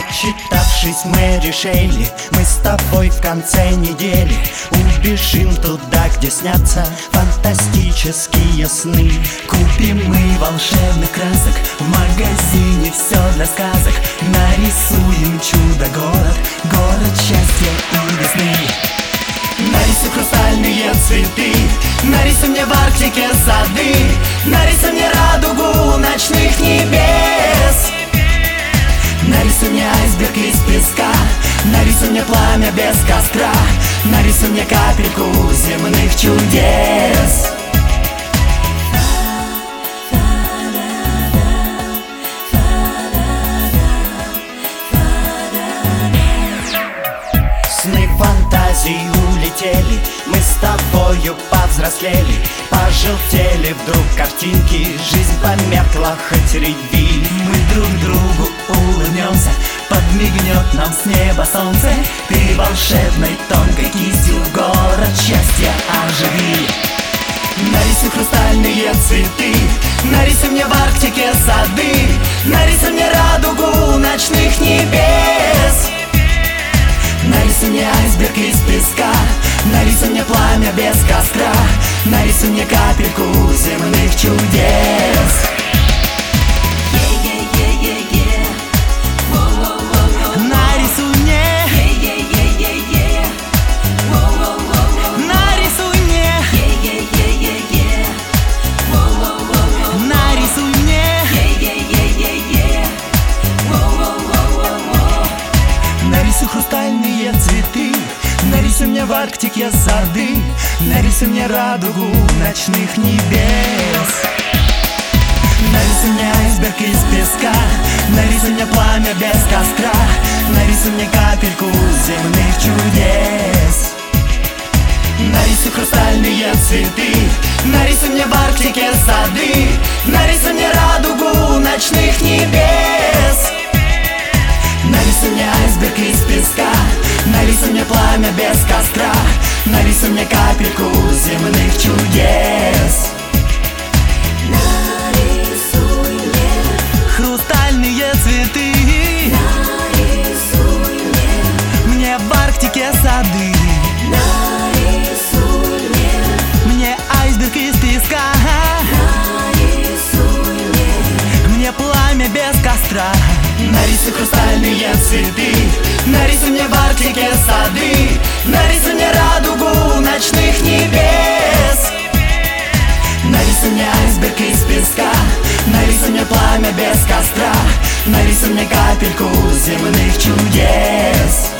Начитавшись Мэри Шейли, мы с тобой в конце недели убежим туда, где снятся фантастические сны. Купим мы волшебных красок в магазине, все для сказок. Нарисуем чудо-город, город счастья и весны. Нарисуй хрустальные цветы, нарисуй мне в Арктике сады, нарисуй мне радугу ночных небес. Нарисуй мне айсберг из песка, нарисуй мне пламя без костра, нарисуй мне капельку земных чудес. Сны фантазий улетели, мы с тобою повзрослели, пожелтели вдруг картинки, жизнь померкла, хоть реви. Мы друг другу улыбнемся, подмигнет нам с неба солнце. Ты волшебной тонкой кистью город счастья оживи. Нарисуй хрустальные цветы, нарисуй мне в Арктике сады, нарисуй мне радугу ночных небес. Нарисуй мне айсберг из песка, нарисуй мне пламя без костра, нарисуй мне капельку земных чудес. Нарисуй мне, нарисуй мне, нарисуй мне. Нарисуй хрустальные цветы, нарисуй мне в Арктике сады, нарисуй мне радугу ночных небес. Нарисуй мне айсберг из песка, нарисуй мне пламя без костра, нарисуй мне капельку земных чудес. Нарисуй хрустальные цветы, нарисуй мне в Арктике сады, нарисуй мне радугу ночных небес. Нарисуй мне айсберг из песка, нарисуй мне пламя без костра, нарисуй мне капельку земных чудес. Нарисуй мне хрустальные цветы, нарисуй мне в Арктике сады, нарисуй мне айсберг из песка, нарисуй мне пламя без костра. Нарисуй хрустальные цветы, нарисуй мне в Арктике сады, нарисуй мне радугу ночных небес. Нарисуй мне айсберг из песка, нарисуй мне пламя без костра, нарисуй мне капельку земных чудес.